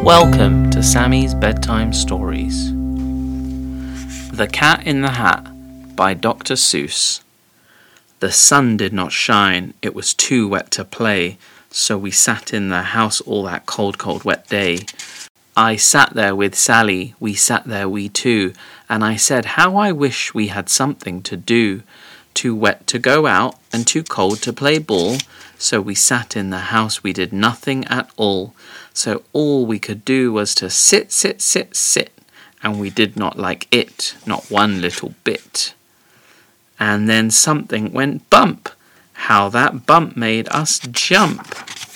Welcome to Sammy's Bedtime Stories. The Cat in the Hat by Dr. Seuss. The sun did not shine, it was too wet to play, so we sat in the house all that cold, cold, wet day. I sat there with Sally, we sat there we two, and I said how I wish we had something to do. Too wet to go out, and too cold to play ball, so we sat in the house, we did nothing at all. So all we could do was to sit, and we did not like it, not one little bit. And then something went bump. How that bump made us jump.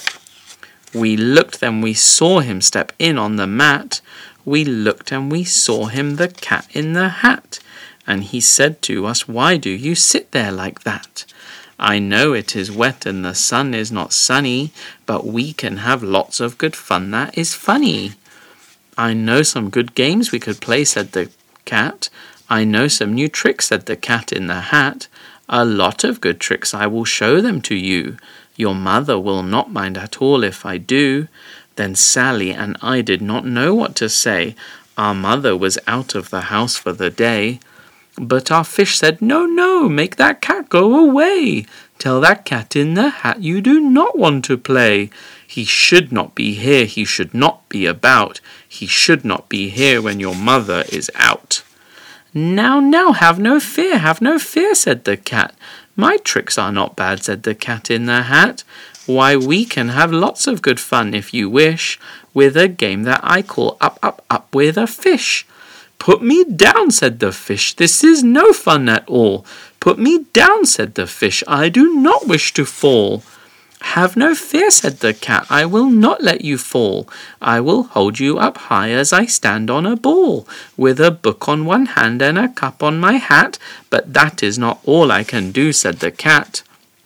We looked, then we saw him step in on the mat. We looked and we saw him, the cat in the hat. And he said to us, "Why do you sit there like that? I know it is wet and the sun is not sunny, but we can have lots of good fun that is funny." "I know some good games we could play," said the cat. "I know some new tricks," said the cat in the hat. "A lot of good tricks, I will show them to you. Your mother will not mind at all if I do." Then Sally and I did not know what to say. Our mother was out of the house for the day. But our fish said, No, make that cat go away. Tell that cat in the hat you do not want to play. He should not be here, he should not be about. He should not be here when your mother is out. Now, have no fear, said the cat. "My tricks are not bad," said the cat in the hat. "Why, we can have lots of good fun if you wish, with a game that I call up with a fish." "Put me down," said the fish, "this is no fun at all." "Put me down," said the fish, "I do not wish to fall." "Have no fear," said the cat, "I will not let you fall. I will hold you up high as I stand on a ball, with a book on one hand and a cup on my hat, but that is not all I can do," said the cat.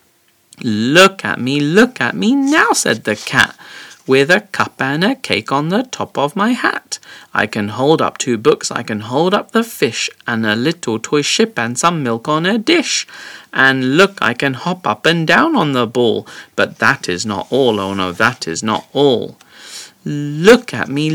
Look at me now," said the cat, "with a cup and a cake on the top of my hat. I can hold up 2 books, I can hold up the fish, and a little toy ship and some milk on a dish. And look, I can hop up and down on the ball, but that is not all, oh no, that is not all. Look at me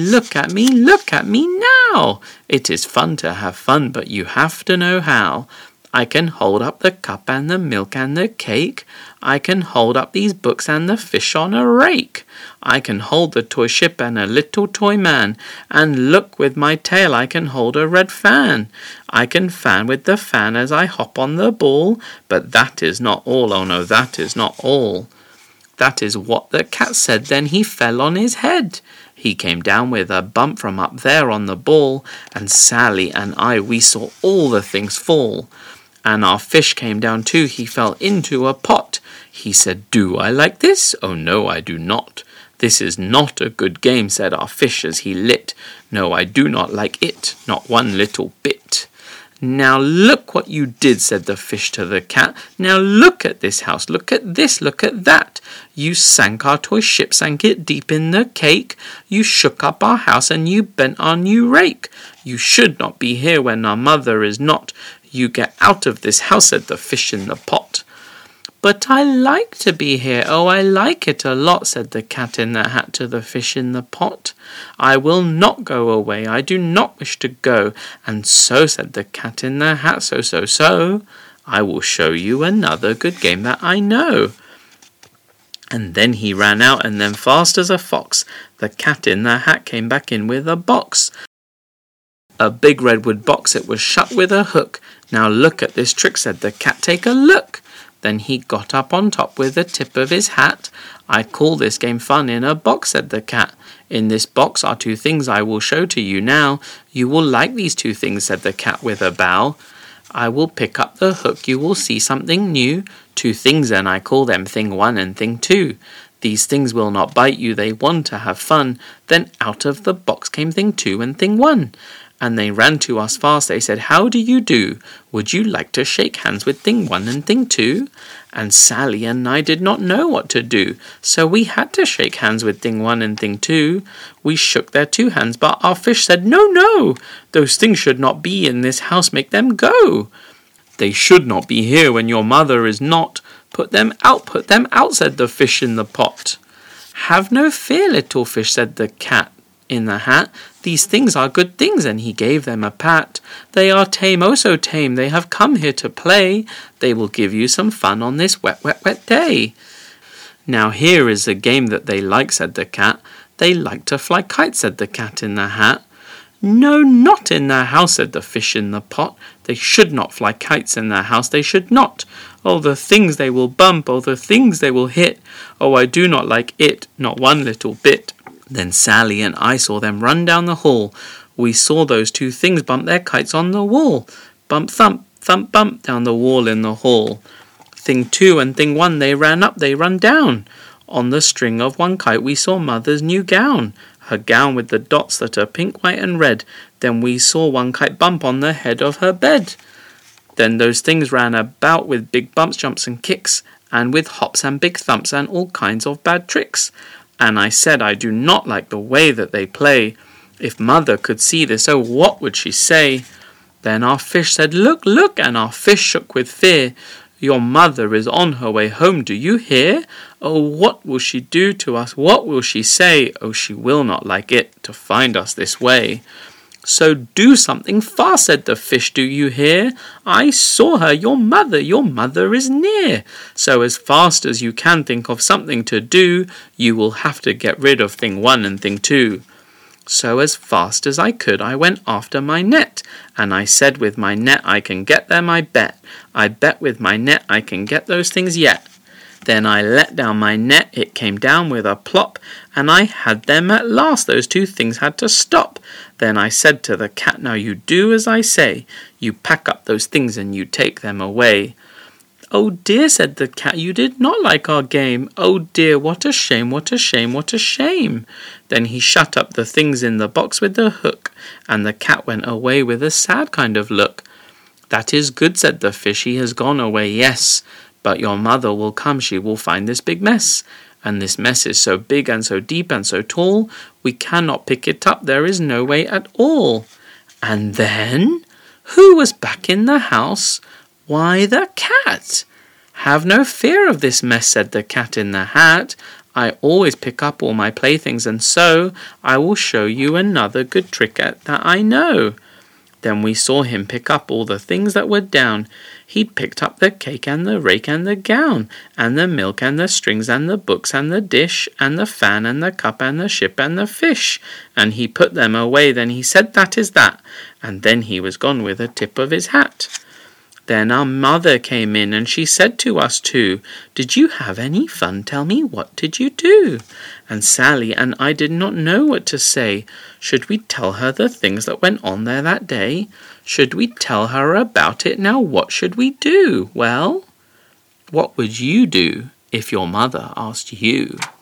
now. It is fun to have fun, but you have to know how. I can hold up the cup and the milk and the cake. I can hold up these books and the fish on a rake. I can hold the toy ship and a little toy man. And look, with my tail I can hold a red fan. I can fan with the fan as I hop on the ball, but that is not all, oh no, that is not all. That is what the cat said, then he fell on his head. He came down with a bump from up there on the ball, and Sally and I, we saw all the things fall. And our fish came down too, he fell into a pot. He said, "Do I like this? Oh no, I do not. This is not a good game," said our fish as he lit. "No, I do not like it, not one little bit." "Now look what you did," said the fish to the cat. "Now look at this house, look at this, look at that. You sank our toy ship, sank it deep in the cake. You shook up our house and you bent our new rake. You should not be here when our mother is not. You get out of this house," said the fish in the pot. "But I like to be here, oh, I like it a lot," said the cat in the hat to the fish in the pot. "I will not go away, I do not wish to go." And so, said the cat in the hat, so, "I will show you another good game that I know." And then he ran out, and then fast as a fox, the cat in the hat came back in with a box. A big redwood box, it was shut with a hook. "Now look at this trick," said the cat, "take a look." Then he got up on top with the tip of his hat. "I call this game fun in a box," said the cat. "In this box are 2 things I will show to you now. You will like these 2 things," said the cat with a bow. "I will pick up the hook, you will see something new. 2 things and I call them thing 1 and thing 2. These things will not bite you, they want to have fun." Then out of the box came thing 2 and thing 1. And they ran to us fast, they said, "How do you do? Would you like to shake hands with thing 1 and thing 2? And Sally and I did not know what to do, so we had to shake hands with thing 1 and thing 2. We shook their 2 hands, but our fish said, No, those things should not be in this house, make them go. They should not be here when your mother is not. Put them out, said the fish in the pot. "Have no fear, little fish," said the cat in the hat, "these things are good things," and he gave them a pat. "They are tame, oh so tame, they have come here to play. They will give you some fun on this wet, wet, wet day." "Now here is a game that they like," said the cat. "They like to fly kites," said the cat in the hat. "No, not in their house," said the fish in the pot. "They should not fly kites in their house, they should not. Oh, the things they will bump, oh, the things they will hit. Oh, I do not like it, not one little bit." Then Sally and I saw them run down the hall. We saw those two things bump their kites on the wall. Bump, thump, thump, bump, down the wall in the hall. Thing 2 and thing 1, they ran up, they run down. On the string of one kite we saw Mother's new gown. Her gown with the dots that are pink, white and red. Then we saw one kite bump on the head of her bed. Then those things ran about with big bumps, jumps and kicks, and with hops and big thumps and all kinds of bad tricks. And I said I do not like the way that they play. If Mother could see this, oh, what would she say? Then our fish said, "Look, look," and our fish shook with fear. "Your mother is on her way home, do you hear? Oh, what will she do to us? What will she say? Oh, she will not like it to find us this way." "So do something fast," said the fish, "do you hear? I saw her, your mother is near. So as fast as you can think of something to do, you will have to get rid of thing 1 and thing 2. So as fast as I could I went after my net, and I said with my net I can get them, I bet. I bet with my net I can get those things yet. Then I let down my net, it came down with a plop, and I had them at last, those two things had to stop. Then I said to the cat, "Now you do as I say, you pack up those things and you take them away." "Oh dear," said the cat, "you did not like our game. Oh dear, what a shame, what a shame, what a shame." Then he shut up the things in the box with the hook, and the cat went away with a sad kind of look. "That is good," said the fish, "he has gone away, yes. But your mother will come, she will find this big mess. And this mess is so big and so deep and so tall, we cannot pick it up, there is no way at all." And then, who was back in the house? Why, the cat. "Have no fear of this mess," said the cat in the hat. "I always pick up all my playthings, and so I will show you another good trick that I know." Then we saw him pick up all the things that were down. He picked up the cake and the rake and the gown, and the milk and the strings and the books and the dish, and the fan and the cup and the ship and the fish. And he put them away, then he said, "That is that," and then he was gone with a tip of his hat. Then our mother came in, and she said to us two, "Did you have any fun? Tell me, what did you do?" And Sally and I did not know what to say. Should we tell her the things that went on there that day? Should we tell her about it? Now what should we do? Well, what would you do if your mother asked you?